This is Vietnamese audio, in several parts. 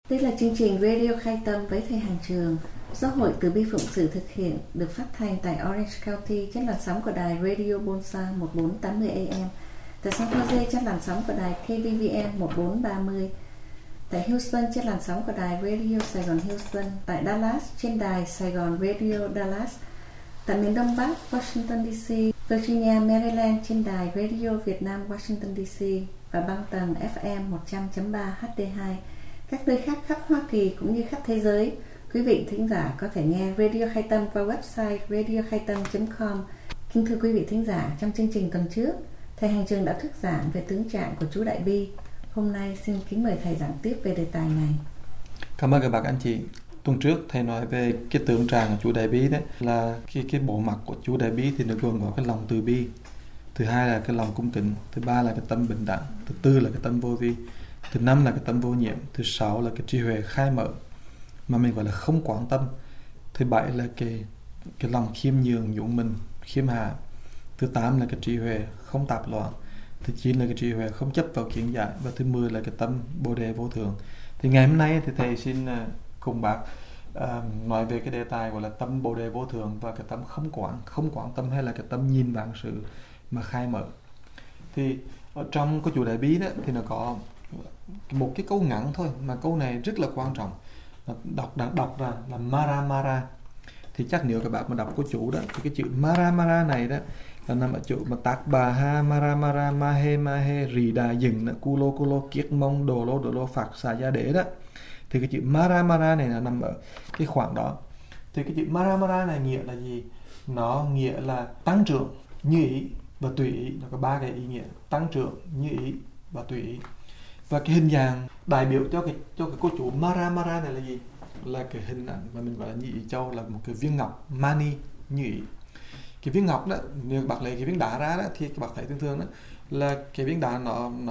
Đây là chương trình Radio Khai Tâm với thầy Hàng Trường do Hội Từ Bi Phụng Sự thực hiện, được phát thanh tại Orange County trên làn sóng của đài Radio Bonsa 1480 AM, tại San Jose trên làn sóng của đài KVVN 1430, tại Houston trên làn sóng của đài Radio Sài Gòn Houston, tại Dallas trên đài Sài Gòn Radio Dallas, tại miền Đông Bắc Washington DC, Virginia, Maryland trên đài Radio Việt Nam Washington DC và băng tần FM 100.3 HD2. Các nơi khác khắp Hoa Kỳ cũng như khắp thế giới, quý vị thính giả có thể nghe Radio Khai Tâm qua website radiokhaitam.com. Kính thưa quý vị thính giả, trong chương trình tuần trước, thầy Hàng Trường đã thuyết giảng về tướng trạng của Chúa Đại Bi. Hôm nay xin kính mời thầy giảng tiếp về đề tài này. Cảm ơn các bạn anh chị. Tuần trước thầy nói về cái tượng tràng của Chúa Đại Bi, đấy là cái bộ mặt của Chúa Đại Bi thì nó gồm có cái lòng từ bi, thứ hai là cái lòng cung kính, thứ ba là cái tâm bình đẳng, thứ tư là cái tâm vô vi, thứ năm là cái tâm vô nhiễm, thứ sáu là cái trí huệ khai mở mà mình gọi là không quán tâm, thứ bảy là cái lòng khiêm nhường nhún mình khiêm hạ, thứ tám là cái trí huệ không tạp loạn, thứ 9 là cái trí huệ không chấp vào kiến giải, và thứ 10 là cái tâm bồ đề vô thường. Thì ngày hôm nay thì thầy xin cùng bác nói về cái đề tài gọi là tâm bồ đề vô thường và cái tâm không quán tâm, hay là cái tâm nhìn vạn sự mà khai mở. Thì ở trong cái Chúa Đại Bi đó thì nó có một cái câu ngắn thôi, mà câu này rất là quan trọng, đọc ra là Mara Mara. Thì chắc nếu các bạn mà đọc của chủ đó thì cái chữ Mara Mara này đó là nằm ở chỗ mà tác bà ha Mara Mara ma he rì đà dừng đó, culo kiết mông đồ lô phạt xà gia đế đó. Thì cái chữ Mara Mara này là nằm ở cái khoảng đó. Thì cái chữ Mara Mara này nghĩa là gì? Nó nghĩa là tăng trưởng, như ý và tùy ý. Nó có ba cái ý nghĩa: tăng trưởng, như ý và tùy ý. Và cái hình dạng đại biểu cho cái cô chủ Mara Mara này là gì? Là cái hình ảnh mà mình gọi là như ý châu, là một cái viên ngọc mani, như ý. Cái viên ngọc đó, nếu bạn lấy cái viên đá ra đó thì các bạn thấy thường đó là cái viên đá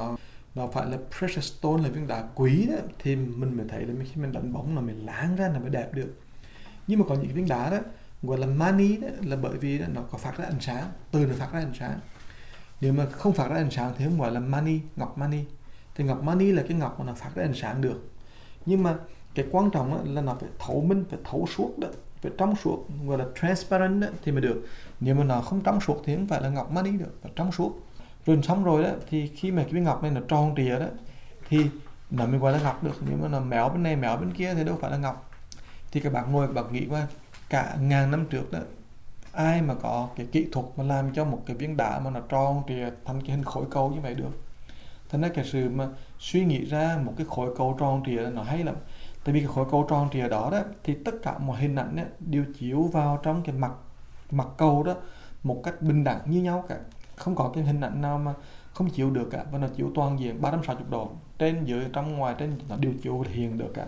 nó phải là precious stone, là viên đá quý đó, thì mình mới thấy là khi mình đánh bóng là mình láng ra là mới đẹp được. Nhưng mà có những cái viên đá đó gọi là mani đó, là bởi vì đó, nó có phát ra ánh sáng, từ nó phát ra ánh sáng. Nếu mà không phát ra ánh sáng thì không gọi là mani, ngọc mani. Thì ngọc mani là cái ngọc mà nó phát ra ánh sáng được. Nhưng mà cái quan trọng đó là nó phải thấu minh, phải thấu suốt đó, phải trong suốt, gọi là transparent đó, thì mới được. Nếu mà nó không trong suốt thì không phải là ngọc mani được, phải trong suốt. Rồi xong rồi đó thì khi mà cái viên ngọc này nó tròn trịa đó thì nó mới gọi là ngọc được. Nếu mà nó méo bên này méo bên kia thì đâu phải là ngọc. Thì các bạn ngồi các bạn nghĩ qua cả ngàn năm trước đó, ai mà có cái kỹ thuật mà làm cho một cái viên đá mà nó tròn trịa thành cái hình khối cầu như vậy được. Thế nên cái sự mà suy nghĩ ra một cái khối cầu tròn trịa nó hay lắm. Tại vì cái khối cầu tròn trịa đó thì tất cả mọi hình ảnh đều chiếu vào trong cái mặt cầu đó một cách bình đẳng như nhau cả. Không có cái hình ảnh nào mà không chiếu được cả, và nó chiếu toàn diện 360 độ, trên dưới trong ngoài trên, nó đều chiếu hiện được cả.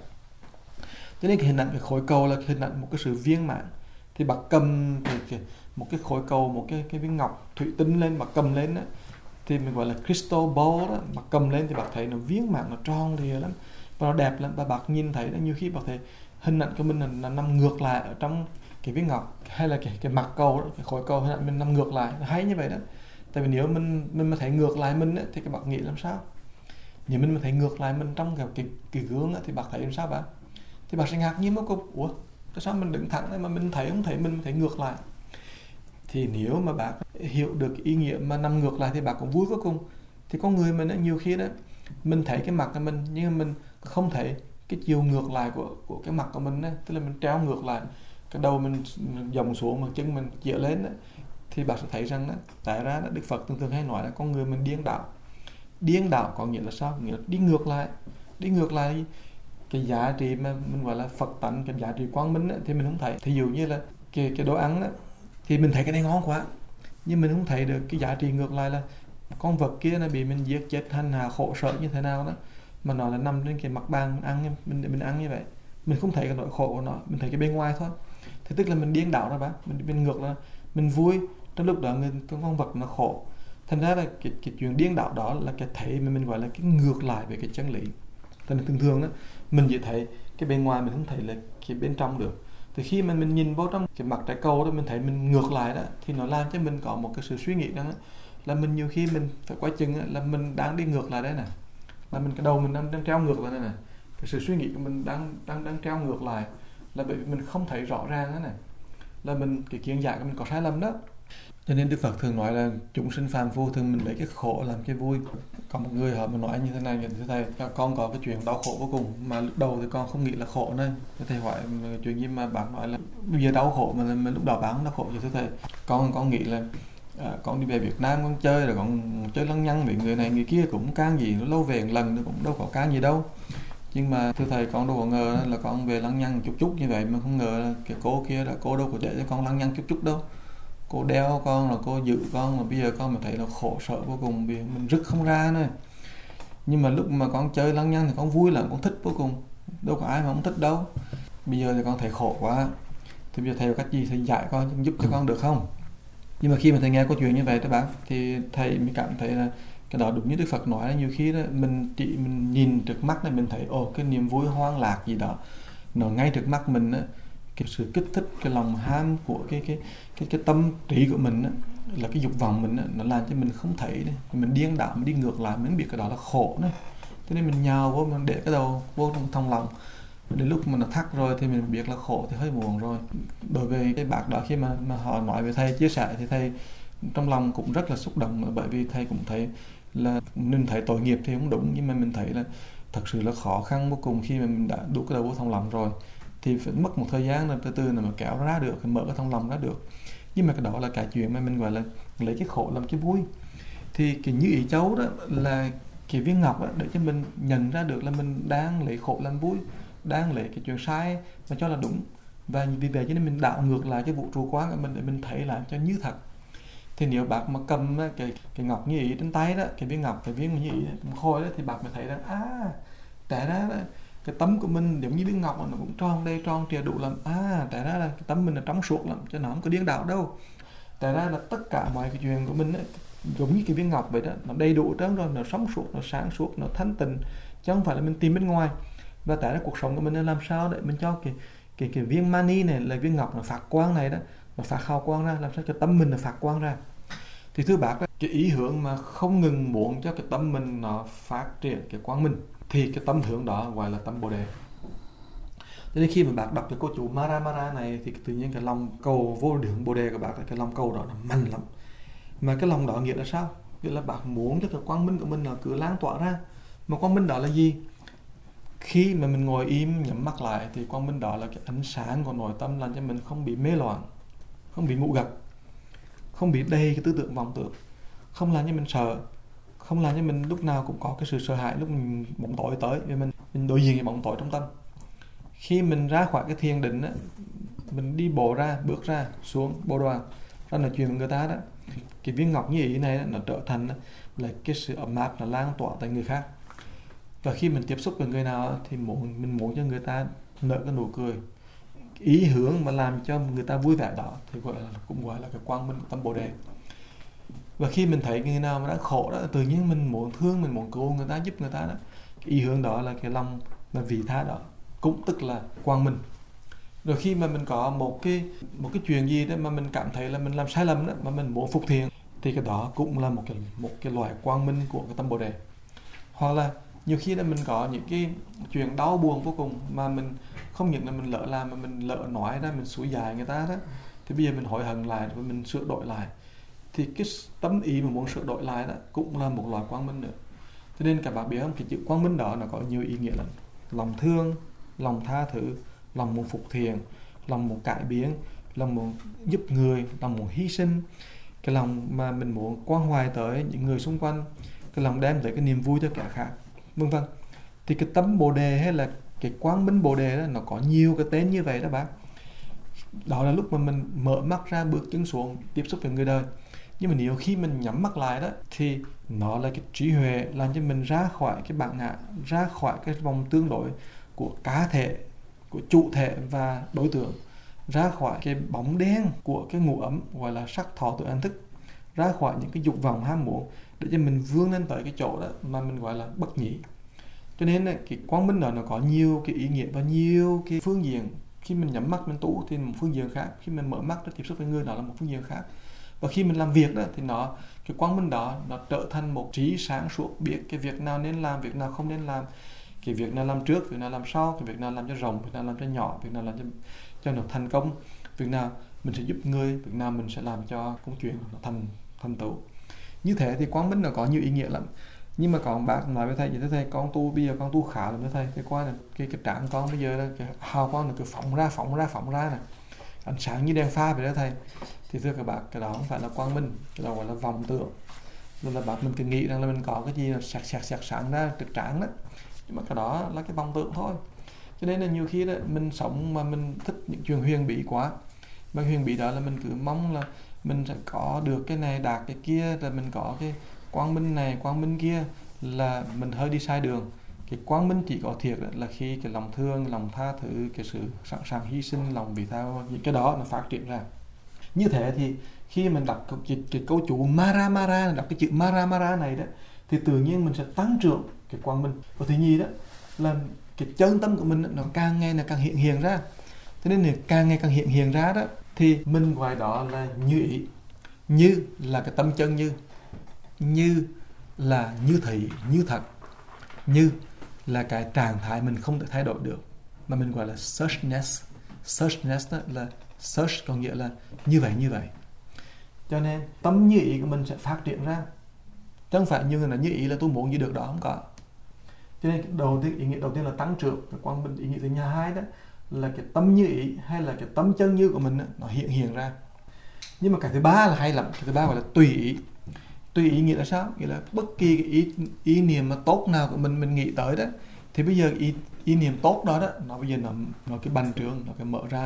Cho nên cái hình ảnh cái khối cầu là cái hình ảnh một cái sự viên mãn. Thì bạn cầm một cái khối cầu, một cái viên ngọc thủy tinh lên, mà cầm lên đó, thì mình gọi là crystal ball đó, mà cầm lên thì bạn thấy nó viên mãn, nó tròn rìa lắm và nó đẹp lắm. Và bạn nhìn thấy đó, nhiều khi bạn thấy hình ảnh của mình là nằm ngược lại ở trong cái viên ngọc, hay là cái mặt cầu đó, cái khối cầu hình ảnh mình nằm ngược lại, hay như vậy đó. Tại vì nếu mình mà thấy ngược lại mình ấy, thì các bạn nghĩ làm sao? Nếu mình mà thấy ngược lại mình trong cái gương ấy, thì bạn thấy làm sao bạn? Thì bạn sẽ ngạc nhiên một câu: ủa, tại sao mình đứng thẳng mà mình thấy không thấy mình thấy ngược lại? Thì nếu mà bạn hiểu được ý nghĩa mà nằm ngược lại thì bạn cũng vui vô cùng. Thì con người mình ấy, nhiều khi đó mình thấy cái mặt của mình nhưng mà mình không thấy cái chiều ngược lại của cái mặt của mình ấy. Tức là mình treo ngược lại, cái đầu mình dòng xuống mà chân mình chĩa lên ấy. Thì bạn sẽ thấy rằng đó, tại ra đó, Đức Phật thường hay nói là con người mình điên đảo. Điên đảo có nghĩa là sao? Nghĩa là đi ngược lại cái giá trị mà mình gọi là Phật tánh, cái giá trị quang minh ấy, thì mình không thấy. Thí dụ như là cái đồ ăn đó, thì mình thấy cái này ngon quá, nhưng mình không thấy được cái giá trị ngược lại là con vật kia nó bị mình giết chết hành hạ khổ sở như thế nào đó, mà nó là nằm trên cái mặt bàn ăn, mình ăn như vậy, mình không thấy cái nỗi khổ của nó, mình thấy cái bên ngoài thôi. Thì tức là mình điên đảo ra bác, mình ngược là mình vui trong lúc đó con vật nó khổ. Thành ra là cái chuyện điên đảo đó là cái thấy mà mình gọi là cái ngược lại về cái chân lý. Thành ra thường đó mình chỉ thấy cái bên ngoài, mình không thấy là cái bên trong được. Thì khi mà mình nhìn vô trong cái mặt trái cầu đó, mình thấy mình ngược lại đó, thì nó làm cho mình có một cái sự suy nghĩ đó là mình nhiều khi mình phải quay chừng là mình đang đi ngược lại đấy nè, là mình cái đầu mình đang treo ngược lại đây nè, cái sự suy nghĩ của mình đang treo ngược lại, là bởi vì mình không thấy rõ ràng đó này, là mình cái kiến giải của mình có sai lầm đó. Cho nên Đức Phật thường nói là chúng sinh phàm phu thường mình lấy cái khổ làm cái vui. Có một người họ mà nói như thế này: thầy, con có cái chuyện đau khổ vô cùng, mà lúc đầu thì con không nghĩ là khổ này. Thầy hỏi chuyện gì mà bác nói là bây giờ đau khổ mà lúc đầu bác không đau khổ. Thưa thầy, con nghĩ là con đi về Việt Nam con chơi rồi con chơi lăng nhăng với người này người kia cũng can gì, nó lâu về một lần nó cũng đâu có can gì đâu. Nhưng mà thưa thầy, con đâu có ngờ là con về lăng nhăng chút như vậy, mà không ngờ là cái cô kia là cô đâu có để cho con lăng nhăng chút đâu. Cô đeo con, là cô giữ con, mà bây giờ con mà thấy là khổ sở vô cùng, vì mình rứt không ra nữa. Nhưng mà lúc mà con chơi lăng nhăng thì con vui lắm, con thích vô cùng, đâu có ai mà không thích đâu. Bây giờ thì con thấy khổ quá, thì bây giờ thầy có cách gì thầy dạy con, giúp cho con được không? Nhưng mà khi mà thầy nghe câu chuyện như vậy các bạn, thì thầy mới cảm thấy là cái đó đúng như Đức Phật nói, là nhiều khi đó mình nhìn trước mắt này mình thấy cái niềm vui hoang lạc gì đó nó ngay trước mắt mình á, cái sự kích thích, cái lòng ham của cái tâm trí của mình á, là cái dục vọng mình á, nó làm cho mình không thấy đấy. Mình điên đảo, mình đi ngược lại, mình biết cái đó là khổ đấy. Cho nên mình nhào vô, mình để cái đầu vô trong thòng lòng. Đến lúc mà nó thắt rồi thì mình biết là khổ thì hơi muộn rồi. Đối với cái bác đó, khi mà họ nói với thầy, chia sẻ, thì thầy trong lòng cũng rất là xúc động, bởi vì thầy cũng thấy là mình thấy tội nghiệp thì không đúng, nhưng mà mình thấy là thật sự là khó khăn vô cùng khi mà mình đã đút cái đầu vô thòng lòng rồi, thì phải mất một thời gian là từ từ là mà kéo ra được, mở cái thòng lòng ra được. Nhưng mà cái đó là cái chuyện mà mình gọi là lấy cái khổ làm cái vui. Thì cái Như Ý Châu đó là cái viên ngọc đó, để cho mình nhận ra được là mình đang lấy khổ làm vui, đang lấy cái chuyện sai mà cho là đúng, và vì vậy cho nên mình đảo ngược lại cái vũ trụ quan của mình để mình thấy lại cho như thật. Thì nếu bác mà cầm cái ngọc Như Ý trên tay đó, cái viên ngọc, cái viên Như Ý khôi đó, thì bác mới thấy rằng tại ra đó, cái tấm của mình giống như viên ngọc nó cũng tròn đây tròn trìa đủ lắm. Tại ra là cái tấm mình là trong suốt lắm, chứ nó không có điên đảo đâu. Tại ra là tất cả mọi cái chuyện của mình ấy, giống như cái viên ngọc vậy đó, nó đầy đủ trơn rồi, nó sống suốt, nó sáng suốt, nó thanh tịnh, chứ không phải là mình tìm bên ngoài. Và tại ra cuộc sống của mình là làm sao để mình cho cái viên mani này, là viên ngọc nó phát quang này đó, nó phát hào quang ra, làm sao cho tâm mình nó phát quang ra. Thì thưa bác, cái ý hướng mà không ngừng muốn cho cái tâm mình nó phát triển cái quang minh, thì cái tâm hướng đó gọi là tâm Bồ Đề. Cho nên khi mà bác đọc cái câu chú Mara này, thì tự nhiên cái lòng cầu vô lượng Bồ Đề của bác, cái lòng cầu đó nó mạnh lắm. Mà cái lòng đó nghĩa là sao? Nghĩa là bác muốn cho cái quang minh của mình nó cứ lan tỏa ra. Mà quang minh đó là gì? Khi mà mình ngồi im nhắm mắt lại, thì quang minh đó là cái ánh sáng của nội tâm, làm cho mình không bị mê loạn, không bị ngủ gật, không bị đầy cái tư tưởng vọng tưởng, không làm cho mình sợ, không làm cho mình lúc nào cũng có cái sự sợ hãi lúc mình bóng tối tới, vì mình đối diện với bóng tối trong tâm. Khi mình ra khỏi cái thiền định á, mình đi bộ ra, bước ra xuống bộ đoàn ra nói chuyện với người ta đó, cái viên ngọc Như Ý này đó, nó trở thành là cái sự ấm áp, nó lan tỏa tới người khác. Và khi mình tiếp xúc với người nào thì mình muốn cho người ta nở cái nụ cười, ý hướng mà làm cho người ta vui vẻ đó, thì cũng gọi là cái quang minh tâm Bồ Đề. Và khi mình thấy người nào mà đã khổ đó, tự nhiên mình muốn thương, mình muốn cứu người ta, giúp người ta đó, cái ý hướng đó là cái lòng mà vị tha đó, cũng tức là quang minh. Rồi khi mà mình có một cái chuyện gì đó mà mình cảm thấy là mình làm sai lầm đó, mà mình muốn phục thiện, thì cái đó cũng là một cái loại quang minh của cái tâm Bồ Đề. Hoặc là nhiều khi là mình có những cái chuyện đau buồn vô cùng, mà mình không những là mình lỡ làm, mà mình lỡ nói ra, mình xúi dài người ta đó, thì bây giờ mình hối hận lại và mình sửa đổi lại, thì cái tâm ý mà muốn sửa đổi lại đó cũng là một loại quang minh nữa. Cho nên các bạn biết không, cái chữ quang minh đó nó có nhiều ý nghĩa lắm: lòng thương, lòng tha thứ, lòng muốn phục thiện, lòng muốn cải biến, lòng muốn giúp người, lòng muốn hy sinh, cái lòng mà mình muốn quan hoài tới những người xung quanh, cái lòng đem lại cái niềm vui cho kẻ khác, vân vân. Thì cái tâm Bồ Đề hay là cái quang minh Bồ Đề đó, nó có nhiều cái tên như vậy đó bác. Đó là lúc mà mình mở mắt ra, bước chân xuống, tiếp xúc với người đời. Nhưng mà nếu khi mình nhắm mắt lại đó, thì nó là cái trí huệ làm cho mình ra khỏi cái bản ngã, ra khỏi cái vòng tương đối của cá thể, của chủ thể và đối tượng, ra khỏi cái bóng đen của cái ngũ ấm gọi là sắc thọ tưởng hành thức, ra khỏi những cái dục vọng ham muốn, để cho mình vươn lên tới cái chỗ đó mà mình gọi là bất nhị. Cho nên cái quang minh đó nó có nhiều cái ý nghĩa và nhiều cái phương diện. Khi mình nhắm mắt mình tu thì một phương diện khác, khi mình mở mắt để tiếp xúc với người đó là một phương diện khác. Và khi mình làm việc đó thì cái quang minh đó nó trở thành một trí sáng suốt, biết cái việc nào nên làm, việc nào không nên làm. cái việc nào làm trước, việc nào làm sau, cái việc nào làm cho rộng, việc nào làm cho nhỏ, việc nào làm cho nó thành công, việc nào mình sẽ giúp người, việc nào mình sẽ làm cho công chuyện nó thành tựu. Như thế thì quang minh nó có nhiều ý nghĩa lắm. Nhưng mà còn bác nói với thầy vậy, thầy con tu bây giờ con tu khá lắm đó thầy. Thế qua là cái trán con bây giờ là cái hào quang nó cứ phóng ra này, ánh sáng như đèn pha vậy đó thầy. Thì thưa các bạn, cái đó không phải là quang minh, cái đó gọi là vọng tưởng. Nên là bác mình cứ nghĩ rằng là mình có cái gì là sạc sáng ra trực trán đó, nhưng mà cái đó là cái vọng tưởng thôi. Cho nên là nhiều khi là mình sống mà mình thích những chuyện huyền bí quá, mà huyền bí đó là mình cứ mong là mình sẽ có được cái này đạt cái kia, là mình có cái quang minh này quang minh kia, là mình hơi đi sai đường. Cái quang minh chỉ có thiệt là khi cái lòng thương, lòng tha thứ, cái sự sẵn sàng hy sinh, lòng vị tha, những cái đó nó phát triển ra. Như thế thì khi mình đọc cái câu chú Mara, đọc cái chữ Mara này đó, thì tự nhiên mình sẽ tăng trưởng cái quang minh. Và thứ nhì đó là cái chân tâm của mình nó càng ngày nó càng hiện ra. Cho nên là càng ngày càng hiện ra đó, thì mình gọi đó là như ý. Như là cái tâm chân như là như thị, như thật. Như là cái trạng thái mình không thể thay đổi được, mà mình gọi là suchness. Suchness đó là search có nghĩa là như vậy. Cho nên tâm như ý của mình sẽ phát triển ra, chứ không phải như là như ý là tôi muốn như được đó, không có. Cho nên ý nghĩa đầu tiên là tăng trưởng cái quang minh. Ý nghĩa thứ hai đó là cái tâm như ý hay là cái tâm chân như của mình đó, nó hiện ra. Nhưng mà cái thứ ba là hay lắm, cái thứ ba gọi là tùy ý. Tùy ý nghĩa là sao? Nghĩa là bất kỳ cái ý niệm mà tốt nào của mình nghĩ tới đó, thì bây giờ ý niệm tốt đó nó bây giờ nó cái bành trướng, nó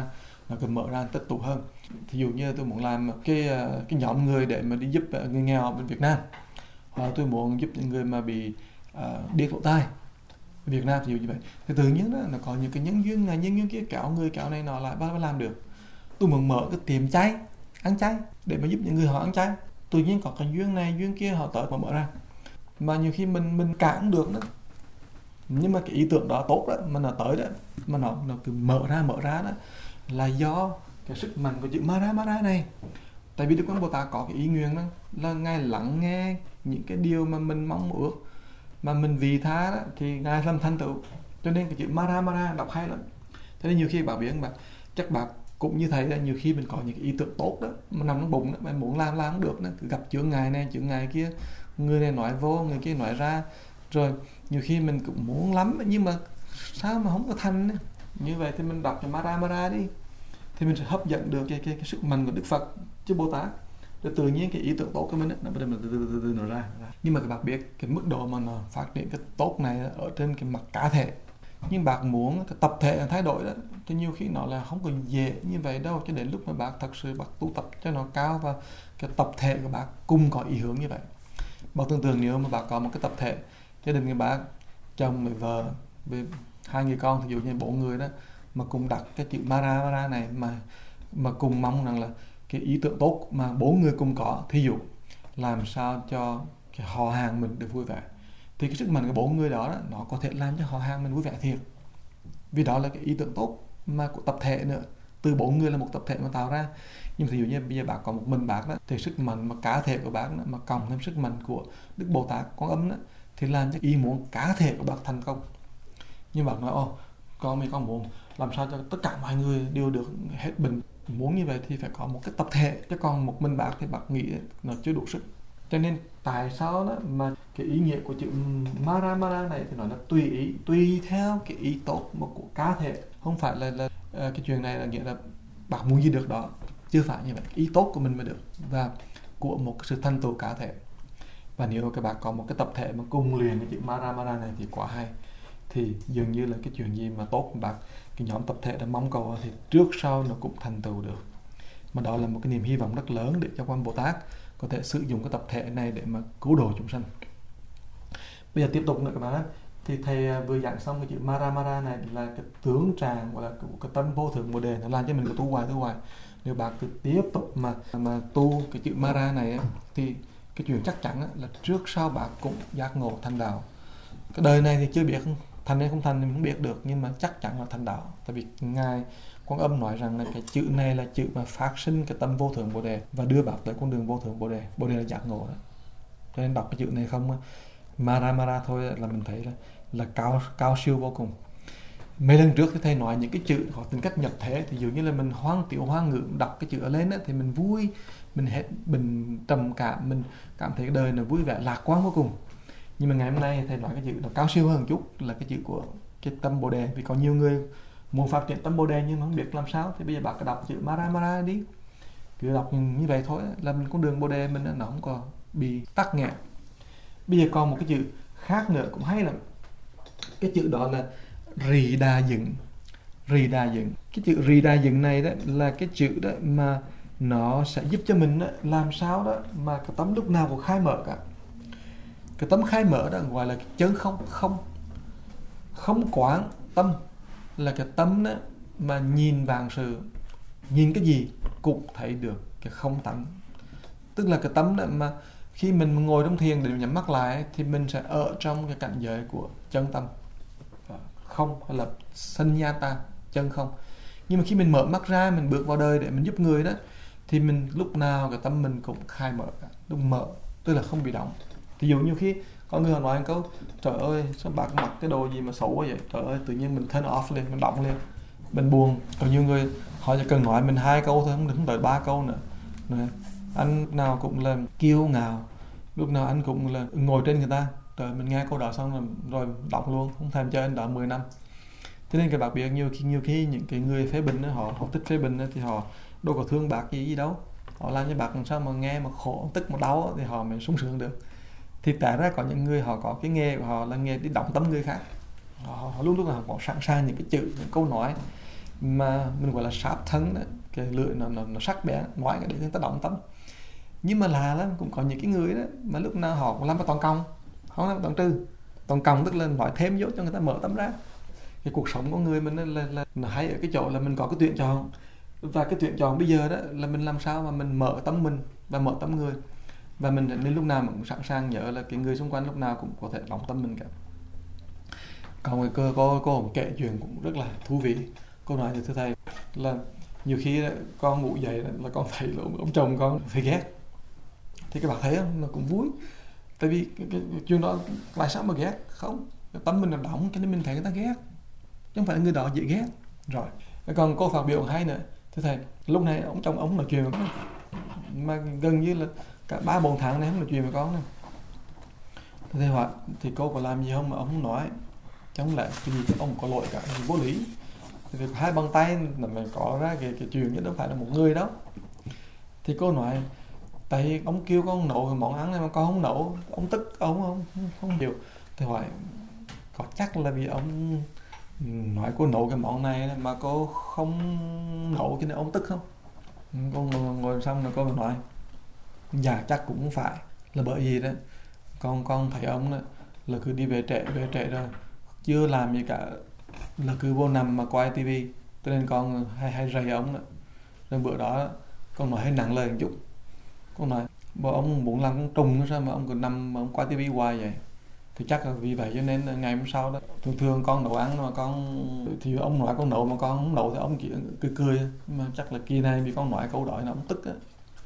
cái mở ra tích tụ hơn. Thí dụ như tôi muốn làm cái nhóm người để mà đi giúp người nghèo bên Việt Nam, hoặc tôi muốn giúp những người mà bị điếc lỗ tai Việt Nam, ví dụ như vậy, thì tự nhiên đó nó có những cái nhân duyên này nhân duyên kia, kéo này nọ lại mới làm được. Tôi muốn mở cái tiệm chay, ăn chay để mà giúp những người họ ăn chay, tự nhiên có cái duyên này duyên kia họ tới mà mở ra. Mà nhiều khi mình cản được đó, nhưng mà cái ý tưởng đó tốt đó, mà nó tới đó, mà nó cứ mở ra đó, là do cái sức mạnh của chữ Mara này. Tại vì Đức Quán Bồ Tát có cái ý nguyện đó là Ngài lắng nghe những cái điều mà mình mong ước, mà mình vì tha đó thì Ngài làm thành tựu. Cho nên cái chữ Mara đọc hay lắm. Thế nên nhiều khi bạn biết chắc bạn cũng như thế, nhiều khi mình có những cái ý tưởng tốt đó mà nằm trong bụng đó, mình muốn làm không được đó, cứ gặp chướng ngại này chướng ngại kia, người này nói vô, người kia nói ra, rồi nhiều khi mình cũng muốn lắm nhưng mà sao mà không có thành nữa. Như vậy thì mình đọc cho Mara đi, thì mình sẽ hấp dẫn được cái sức mạnh của Đức Phật chứ Bồ Tát, rồi tự nhiên cái ý tưởng tốt của mình nó từ nó ra. Nhưng mà các bạn biết cái mức độ mà nó phát triển cái tốt này ở trên cái mặt cá thể, nhưng bạn muốn cái tập thể thay đổi đó thì nhiều khi nó là không có dễ như vậy đâu. Cho đến lúc mà bạn thật sự bạn tu tập cho nó cao và cái tập thể của bạn cùng có ý hướng như vậy. Bạn tưởng tượng nếu mà bạn có một cái tập thể gia đình của bạn, chồng với vợ với 2 người con, ví dụ như 4 người đó, mà cùng đặt cái chữ Mara này, mà cùng mong rằng là cái ý tưởng tốt mà 4 người cùng có, thí dụ làm sao cho cái họ hàng mình được vui vẻ, thì cái sức mạnh của 4 người đó nó có thể làm cho họ hàng mình vui vẻ thiệt, vì đó là cái ý tưởng tốt mà của tập thể nữa, từ 4 người là một tập thể mà tạo ra. Nhưng ví dụ như bây giờ bác có một mình bác đó, thì sức mạnh mà cá thể của bác đó, mà cộng thêm sức mạnh của Đức Bồ Tát Quan Âm đó, thì làm cho ý muốn cá thể của bác thành công. Nhưng bác nói con muốn làm sao cho tất cả mọi người đều được hết bệnh, muốn như vậy thì phải có một cái tập thể, chứ còn một mình bác thì bác nghĩ nó chưa đủ sức. Cho nên tại sao đó mà cái ý nghĩa của chữ Mara này thì nó là tùy ý, tùy theo cái ý tốt mà của cá thể, không phải là cái chuyện này là nghĩa là bác muốn gì được đó, chưa phải như vậy. Ý tốt của mình mới được, và của một sự thành tựu cá thể. Và nếu các bạn có một cái tập thể mà cùng liền cái chữ Mara này thì quá hay, thì dường như là cái chuyện gì mà tốt của bạn, cái nhóm tập thể đã mong cầu thì trước sau nó cũng thành tựu được. Mà đó là một cái niềm hy vọng rất lớn để cho Quan Bồ Tát có thể sử dụng cái tập thể này để mà cứu độ chúng sanh. Bây giờ tiếp tục nữa các bạn, thì thầy vừa giảng xong cái chữ Mara này là cái tướng tràng, gọi là cái tâm vô thượng Bồ Đề, nó làm cho mình có tu hoài. Nếu bạn cứ tiếp tục mà tu cái chữ Mara này thì cái chuyện chắc chắn là trước sau bạn cũng giác ngộ thành đạo. Cái đời này thì chưa biết thành hay không thành thì mình không biết được, nhưng mà chắc chắn là thành đạo. Tại vì Ngài Quan Âm nói rằng là cái chữ này là chữ mà phát sinh cái tâm vô thượng Bồ Đề và đưa bạn tới con đường vô thượng Bồ Đề. Bồ Đề là giác ngộ đó. Cho nên đọc cái chữ này không Mara thôi là mình thấy là là cao siêu vô cùng. Mấy lần trước thì thầy nói những cái chữ họ tính cách nhập thế, thì dường như là mình hoang tiểu hoang ngữ đọc cái chữ ở lên á, thì mình vui, mình trầm cảm, mình cảm thấy cái đời nó vui vẻ lạc quan vô cùng. Nhưng mà ngày hôm nay thầy nói cái chữ nó cao siêu hơn một chút, là cái chữ của cái tâm Bồ Đề. Vì có nhiều người muốn phát triển tâm Bồ Đề nhưng mà không biết làm sao, thì bây giờ bạn cứ đọc chữ Mara đi, cứ đọc như vậy thôi là mình con đường Bồ Đề mình nó không có bị tắc nghẽn. Bây giờ còn một cái chữ khác nữa cũng hay lắm, cái chữ đó là rì đà dựng. Cái chữ rì đà dựng này đó là cái chữ đó mà nó sẽ giúp cho mình đó, làm sao đó mà cái tấm lúc nào cũng khai mở cả. Cái tấm khai mở đó gọi là chơn không quán tâm, là cái tâm đó mà nhìn vạn sự, nhìn cái gì cũng thấy được cái không tánh. Tức là cái tấm đó mà khi mình ngồi trong thiền để nhắm mắt lại thì mình sẽ ở trong cái cảnh giới của chân tâm, không, hay là sunyata, chân không. Nhưng mà khi mình mở mắt ra, mình bước vào đời để mình giúp người đó, thì mình lúc nào cái tâm mình cũng khai mở cả, lúc mở tức là không bị đóng. Ví dụ như khi có người họ nói một câu: trời ơi sao bác mặc cái đồ gì mà xấu quá vậy, trời ơi, tự nhiên mình turn off lên, mình đóng lên, mình buồn. Có nhiều người họ chỉ cần nói mình 2 câu thôi, không tới 3 câu nữa. Anh nào cũng là kiêu ngạo, lúc nào anh cũng là ngồi trên người ta. Trời, mình nghe câu đó xong rồi đọc luôn, không thèm chơi anh đó 10 năm. Thế nên các bạn biết nhiều khi những cái người phê bình đó, họ thích phê bình đó, thì họ đâu có thương bác gì đâu. Họ làm cho bác làm sao mà nghe mà khổ, tức mà đau thì họ mới sung sướng được. Thì tại ra có những người họ có cái nghề của họ là nghề đi động tâm người khác. Họ lúc nào họ có sẵn sàng những cái chữ, những câu nói mà mình gọi là sharp thân đó, cái lưỡi nó sắc bén, nói cái để người ta động tâm. Nhưng mà lắm cũng có những cái người đó mà lúc nào họ cũng làm cái toàn công, không làm toàn trừ. Toàn công tức là nói thêm vô cho người ta mở tâm ra. Cái cuộc sống của người mình là hay ở cái chỗ là mình có cái tuyển chọn, và cái tuyển chọn bây giờ đó là mình làm sao mà mình mở tâm mình và mở tâm người, và mình nên lúc nào mình cũng sẵn sàng nhớ là cái người xung quanh lúc nào cũng có thể đóng tâm mình cả. Còn cái cô kể chuyện cũng rất là thú vị. Cô nói thưa thầy là nhiều khi con ngủ dậy là con thấy là ông chồng con thấy ghét, thì các bạn thấy không, nó cũng vui. Tại vì cái chuyện đó tại sao mà ghét? Không, cái tâm mình là đóng cho nên mình thấy người ta ghét, chứ không phải là người đó dễ ghét. Rồi còn cô phát biểu hay nữa: thưa thầy, lúc này ông chồng ông nói chuyện với con mà gần như là cả 3-4 tháng này không nói chuyện với con nữa. Thầy hỏi thì cô có làm gì không mà ông không nói? Chẳng lẽ cái gì ông có lỗi cả, vô lý. Thì 2 bàn tay là mình có ra cái chuyện chứ đâu phải là một người đâu. Thì cô nói tại ông kêu con nấu cái món ăn này mà con không nấu, ông tức, ông không hiểu. Thì hỏi có chắc là vì ông nói cô nấu cái món này mà cô không nấu cho nên ông tức không? Cô ngồi xong rồi cô nói dạ chắc cũng không phải, là bởi vì đó con thấy ông đó là cứ đi về trễ rồi, chưa làm gì cả, là cứ vô nằm mà coi tivi, cho nên con hay rầy ông đó. Rồi bữa đó con nói hơi nặng lời một chút, con nói bộ ông muốn làm con trùng sao mà ông cứ nằm mà ông coi tivi hoài vậy. Thì chắc là vì vậy cho nên ngày hôm sau đó thường con nấu ăn mà con thì ông nói con nấu mà con không nấu thì ông chỉ cười. Nhưng mà chắc là kỳ này vì con nói câu đó là ông tức á,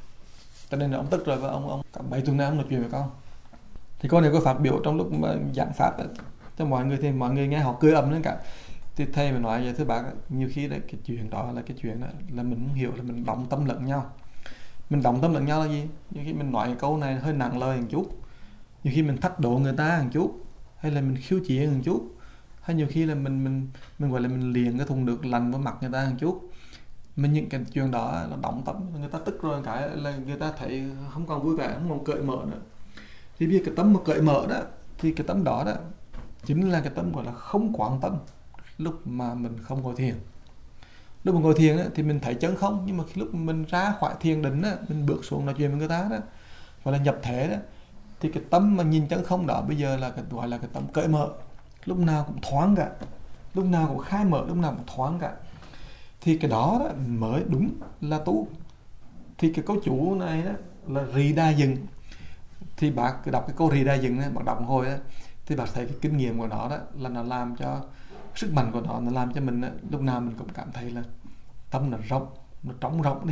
cho nên là ông tức rồi, và ông cả 7 tuần nay ông nói chuyện với con. Thì con này có phát biểu trong lúc mà giảng pháp ấy, cho mọi người, thì mọi người nghe họ cười ầm lên cả. Thì thầy mà nói vậy thưa bác, nhiều khi đấy cái chuyện đó là cái chuyện đó là mình không hiểu là mình động tâm lẫn nhau. Mình động tâm lẫn nhau là gì? Nhiều khi mình nói câu này hơi nặng lời một chút, nhiều khi mình thách đố người ta một chút, hay là mình khiêu chiến một chút, hay nhiều khi là mình gọi là mình liền cái thùng nước lạnh vào mặt người ta một chút. Mình những cái chuyện đó là động tâm, người ta tức rồi cái là người ta thấy không còn vui vẻ, không còn cởi mở nữa. Thì vì cái tâm mà cởi mở đó, thì cái tâm đó chính là cái tâm gọi là không quán tâm. Lúc mà mình không ngồi thiền, lúc mà ngồi thiền đó, thì mình thấy chân không, nhưng mà lúc mình ra khỏi thiền định đó, mình bước xuống nói chuyện với người ta đó, gọi là nhập thể đó, thì cái tâm mà nhìn chân không đó bây giờ là cái gọi là cái tâm cởi mở, lúc nào cũng thoáng cả, lúc nào cũng khai mở, lúc nào cũng thoáng cả. Thì cái đó mới đúng là tu. Thì cái câu chú này đó là rì đa dừng. Thì bác cứ đọc cái câu rì đa dừng này, bác đọc một hồi đó, thì bác thấy cái kinh nghiệm của nó đó là nó làm cho sức mạnh của nó làm cho mình lúc nào mình cũng cảm thấy là tâm nó rộng, nó trống rộng đi.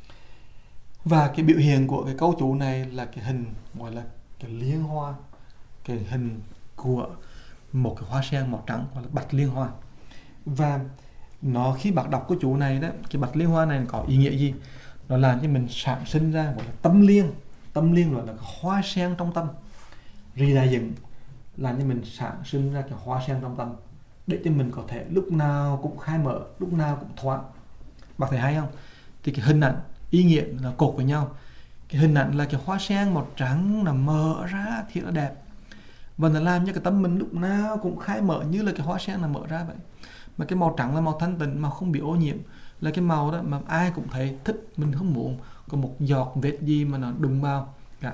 Và cái biểu hiện của cái câu chú này là cái hình gọi là cái liên hoa, cái hình của một cái hoa sen màu trắng gọi là bạch liên hoa. Và nó khi bạn đọc cái chú này đó, cái bạch liên hoa này có ý nghĩa gì? Nó làm cho mình sản sinh ra gọi là tâm liên gọi là hoa sen trong tâm. Rì đà dựng làm cho mình sản sinh ra cái hoa sen trong tâm để cho mình có thể lúc nào cũng khai mở, lúc nào cũng thoáng. Bạn thấy hay không? Thì cái hình ảnh ý nghĩa là cột với nhau. Cái hình ảnh là cái hoa sen màu trắng là mở ra thiệt là đẹp, và nó làm cho cái tâm mình lúc nào cũng khai mở như là cái hoa sen là mở ra vậy. Mà cái màu trắng là màu thanh tịnh, màu không bị ô nhiễm, là cái màu đó mà ai cũng thấy thích, mình không muốn có một giọt vết gì mà nó đụng vào cả.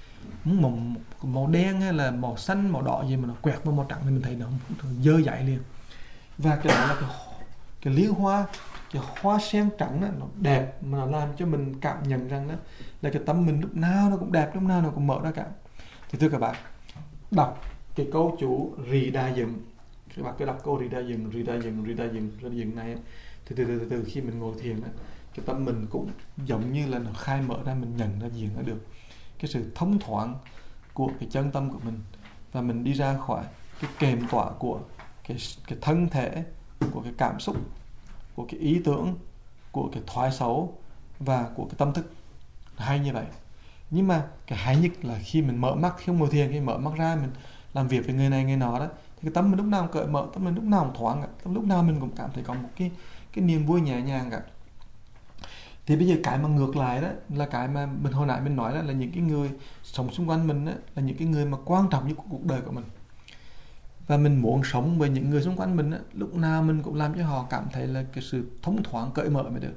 Màu đen hay là màu xanh, màu đỏ gì mà nó quẹt vào màu trắng thì mình thấy nó dơ dãi liền. Và cái đó là cái liên hoa, cái hoa sen trắng đó, nó đẹp mà nó làm cho mình cảm nhận rằng đó là cái tâm mình lúc nào nó cũng đẹp, lúc nào nó cũng mở ra cả. Thì thưa các bạn, đọc cái câu chú rì đa dựng, các bạn cứ đọc câu rì đa dựng này, thì từ khi mình ngồi thiền đó, cái tâm mình cũng giống như là nó khai mở ra, mình nhận ra diện ra được cái sự thông thoáng của cái chân tâm của mình, và mình đi ra khỏi cái kềm tỏa của cái thân thể, của cái cảm xúc, của cái ý tưởng, của cái thói xấu và của cái tâm thức. Hay như vậy. Nhưng mà cái hay nhất là khi mình mở mắt, khi không ngồi thiền, khi mở mắt ra mình làm việc với người này người nọ đó, thì cái tâm mình lúc nào cũng cởi mở, tâm mình lúc nào cũng thoáng, tâm lúc nào mình cũng cảm thấy có một cái niềm vui nhẹ nhàng cả. Thì bây giờ cái mà ngược lại đó là cái mà mình hồi nãy mình nói đó, là những cái người sống xung quanh mình đó, là những cái người mà quan trọng nhất của cuộc đời của mình. Và mình muốn sống với những người xung quanh mình đó, lúc nào mình cũng làm cho họ cảm thấy là cái sự thông thoáng cởi mở mới được.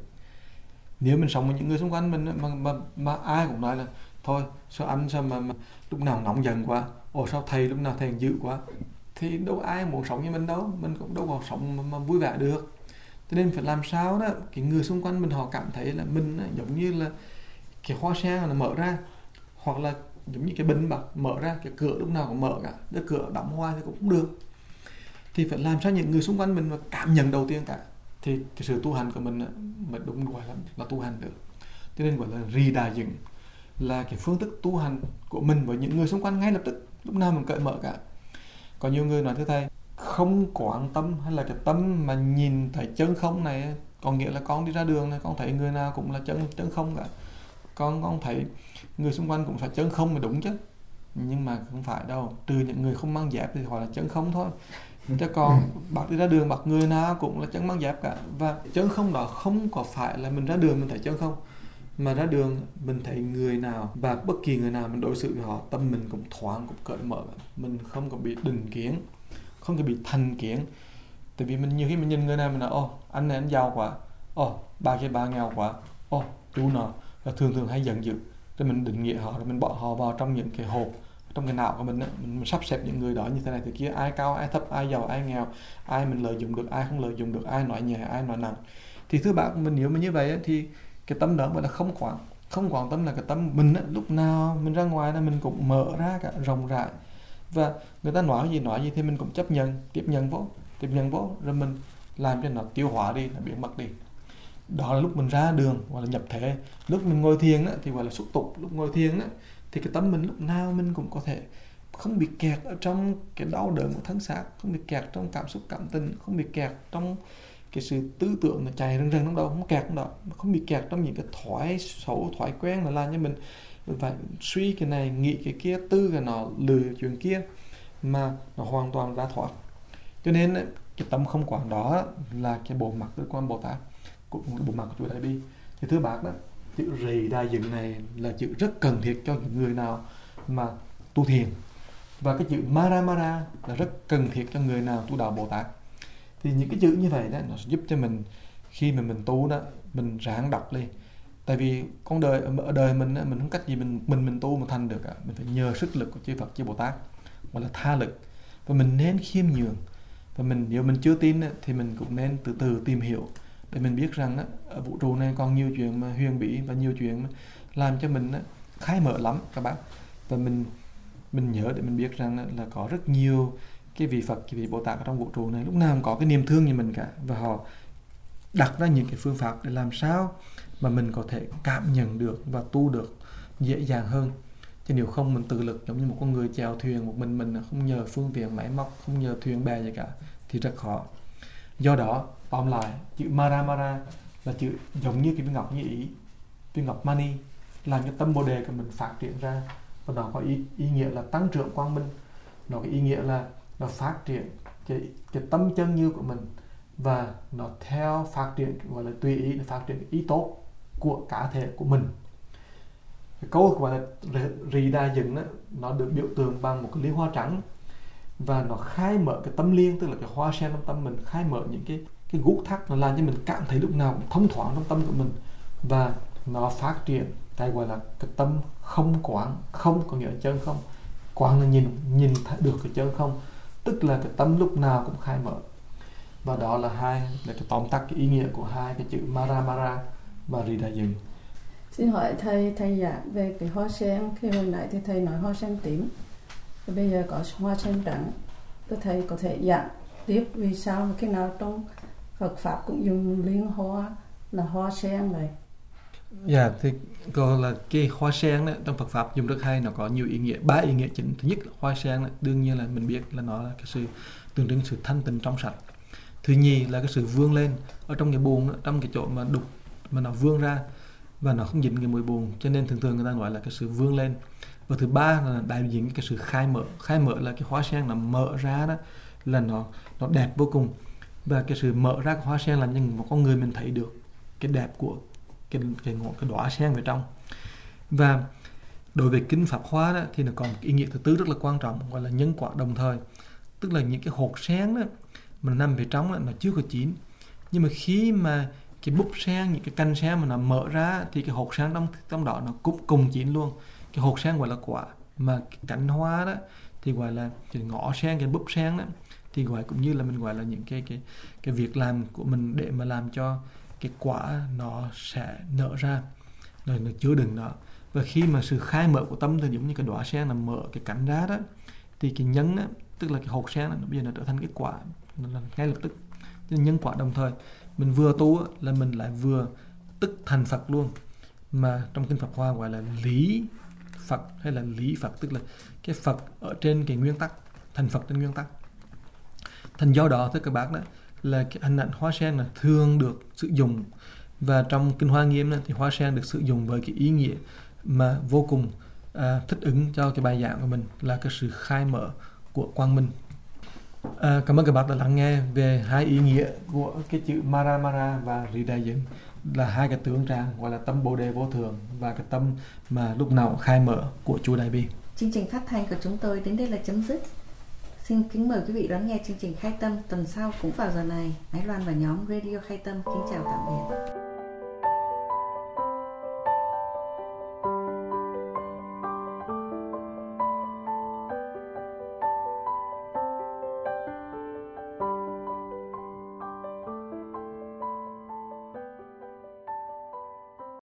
Nếu mình sống với những người xung quanh mình mà ai cũng nói là thôi sao anh sao mà lúc nào nóng giận quá, sao thầy lúc nào thầy dữ quá, thì đâu ai muốn sống như mình đâu, mình cũng đâu có sống mà vui vẻ được. Cho nên phải làm sao đó cái người xung quanh mình họ cảm thấy là mình giống như là cái hoa sen nó mở ra, hoặc là giống như cái bình bạc mở ra, cái cửa lúc nào cũng mở cả, cái cửa đóng hoa thì cũng không được. Thì phải làm sao những người xung quanh mình mà cảm nhận đầu tiên cả, thì cái sự tu hành của mình mà đúng gọi là tu hành được. Cho nên gọi là rì đà dựng là cái phương thức tu hành của mình với những người xung quanh ngay lập tức, lúc nào mình cởi mở cả. Có nhiều người nói thưa thầy, không quán tâm hay là cái tâm mà nhìn thấy chân không này, có nghĩa là con đi ra đường này, con thấy người nào cũng là chân không cả, con thấy người xung quanh cũng phải chân không mà đúng chứ. Nhưng mà không phải đâu, trừ những người không mang dép thì họ là chân không thôi. Chứ còn bạn đi ra đường bạn người nào cũng là chân mang dép cả. Và chân không đó không có phải là mình ra đường mình thấy chân không, mà ra đường mình thấy người nào và bất kỳ người nào mình đối xử với họ, tâm mình cũng thoáng, cũng cởi mở, mình không có bị định kiến, không có bị thành kiến. Tại vì mình nhiều khi mình nhìn người nào mình nói anh này anh giàu quá, bà kia bà nghèo quá, chú nọ, và thường hay giận dữ, rồi mình định nghĩa họ, rồi mình bỏ họ vào trong những cái hộp trong cái não của mình, mình sắp xếp những người đó như thế này thế kia, ai cao ai thấp, ai giàu ai nghèo, ai mình lợi dụng được ai không lợi dụng được, ai nói nhẹ ai nói nặng. Thì thưa bạn, mình nếu mà như vậy thì cái tâm đó gọi là không quán tâm, là cái tâm mình lúc nào mình ra ngoài là mình cũng mở ra cả, rộng rãi, và người ta nói gì thì mình cũng chấp nhận, tiếp nhận vô, rồi mình làm cho nó tiêu hóa đi, nó biến mất đi. Đó là lúc mình ra đường gọi là nhập thế. Lúc mình ngồi thiền thì gọi là xúc tục. Lúc ngồi thiền thì cái tâm mình lúc nào mình cũng có thể không bị kẹt ở trong cái đau đớn của thân xác, không bị kẹt trong cảm xúc cảm tình, không bị kẹt trong cái sự tư tưởng nó chạy rần trong đầu, không kẹt trong đó, không bị kẹt trong những cái thói xấu, thói quen là làm cho mình phải suy cái này, nghĩ cái kia, tư cái nó, lừa chuyện kia, mà nó hoàn toàn ra thoát. Cho nên cái tâm không quán đó là cái bộ mặt của quan Bồ Tát, của bộ mặt của Chúa Đại Bi. Thì thưa bác đó, chữ rì đa dựng này là chữ rất cần thiết cho những người nào mà tu thiền, và cái chữ Maramara là rất cần thiết cho người nào tu đạo Bồ Tát. Thì những cái chữ như vậy đó nó sẽ giúp cho mình khi mà mình tu đó, mình ráng đọc lên. Tại vì ở đời mình không cách gì mình tu mà thành được cả, mình phải nhờ sức lực của chư Phật chư Bồ Tát, gọi là tha lực. Và mình nên khiêm nhường, và nếu mình chưa tin thì mình cũng nên từ từ tìm hiểu để mình biết rằng ở vũ trụ này còn nhiều chuyện mà huyền bí, và nhiều chuyện làm cho mình khai mở lắm các bạn. Và mình nhớ để mình biết rằng là có rất nhiều cái vị Phật, cái vị Bồ Tát ở trong vũ trụ này lúc nào cũng có cái niềm thương như mình cả, và họ đặt ra những cái phương pháp để làm sao mà mình có thể cảm nhận được và tu được dễ dàng hơn. Chứ nếu không mình tự lực giống như một con người chèo thuyền một mình không nhờ phương tiện máy móc, không nhờ thuyền bè gì cả thì rất khó. Do đó tóm lại chữ Mara Mara là chữ giống như cái viên ngọc như ý, viên ngọc mani, làm cái tâm bồ đề của mình phát triển ra, và nó có ý nghĩa là tăng trưởng quang minh. Nó có ý nghĩa là nó phát triển cái tâm chân như của mình, và nó theo phát triển gọi là tùy ý, nó phát triển ý tốt của cá thể của mình. Cái câu gọi là rì đa dựng đó, nó được biểu tượng bằng một cái liên hoa trắng, và nó khai mở cái tâm liên, tức là cái hoa sen trong tâm mình, khai mở những cái gút thắt, nó làm cho mình cảm thấy lúc nào cũng thông thoáng trong tâm của mình, và nó phát triển cái gọi là cái tâm không quán. Không có nghĩa là chân không, quán là nhìn được cái chân không, tức là cái tâm lúc nào cũng khai mở. Và đó là cái tóm tắt cái ý nghĩa của hai cái chữ Mara Mara và Rida Dừng. Xin hỏi thầy giảng về cái hoa sen. Khi hồi nãy thì thầy nói hoa sen tím, và bây giờ có hoa sen trắng. Thầy có thể giảng tiếp vì sao mà cái nào trong Phật Pháp cũng dùng liên hoa là hoa sen này? Dạ, thì còn là cái hoa sen đó, trong Phật Pháp dùng rất hay, nó có nhiều ý nghĩa, 3 ý nghĩa chính. Thứ nhất là hoa sen đó, đương nhiên là mình biết là nó là cái sự tượng trưng sự thanh tịnh trong sạch. Thứ nhì là cái sự vươn lên ở trong cái buồn đó, trong cái chỗ mà đục mà nó vươn ra và nó không dính cái mùi buồn, cho nên thường người ta gọi là cái sự vươn lên. Và thứ ba là đại diện cái sự khai mở. Khai mở là cái hoa sen nó mở ra đó, là nó đẹp vô cùng, và cái sự mở ra của hoa sen là những một con người mình thấy được cái đẹp của cái đóa sen về trong. Và đối với kinh Pháp Hoa đó, thì nó còn một ý nghĩa thứ tư rất là quan trọng, gọi là nhân quả đồng thời. Tức là những cái hột sen đó mà nằm về trong đó, nó chưa có chín, nhưng mà khi mà cái búp sen, những cái cành sen mà nó mở ra thì cái hột sen trong đó nó cũng cùng chín luôn. Cái hột sen gọi là quả, mà cái cành hoa đó thì gọi là cái ngõ sen, cái búp sen đó thì gọi cũng như là mình gọi là những cái việc làm của mình để mà làm cho cái quả nó sẽ nở ra, rồi nó chứa đựng nó. Và khi mà sự khai mở của tâm thì giống như cái đóa sen là mở cái cánh ra đó, thì cái nhân á, tức là cái hột sen đó, bây giờ nó trở thành cái quả, nó là ngay lập tức. Nên nhân quả đồng thời, mình vừa tu á, là mình lại vừa tức thành Phật luôn, mà trong kinh Phật Hoa gọi là lý Phật hay là lý Phật, tức là cái Phật ở trên cái nguyên tắc, thành Phật trên nguyên tắc. Thành do đó thưa các bác đó, là cái hình ảnh hoa sen là thường được sử dụng, và trong kinh Hoa Nghiêm thì hoa sen được sử dụng với cái ý nghĩa mà vô cùng thích ứng cho cái bài giảng của mình, là cái sự khai mở của quang minh. Cảm ơn các bạn đã lắng nghe về hai ý nghĩa của cái chữ Mara Mara và Rida Dừng, là hai cái tướng trạng gọi là tâm Bồ Đề vô thường và cái tâm mà lúc nào khai mở của Chúa Đại Bi. Chương trình phát thanh của chúng tôi đến đây là chấm dứt. Xin kính mời quý vị đón nghe chương trình Khai Tâm tuần sau cũng vào giờ này. Ái Loan và nhóm Radio Khai Tâm kính chào tạm biệt.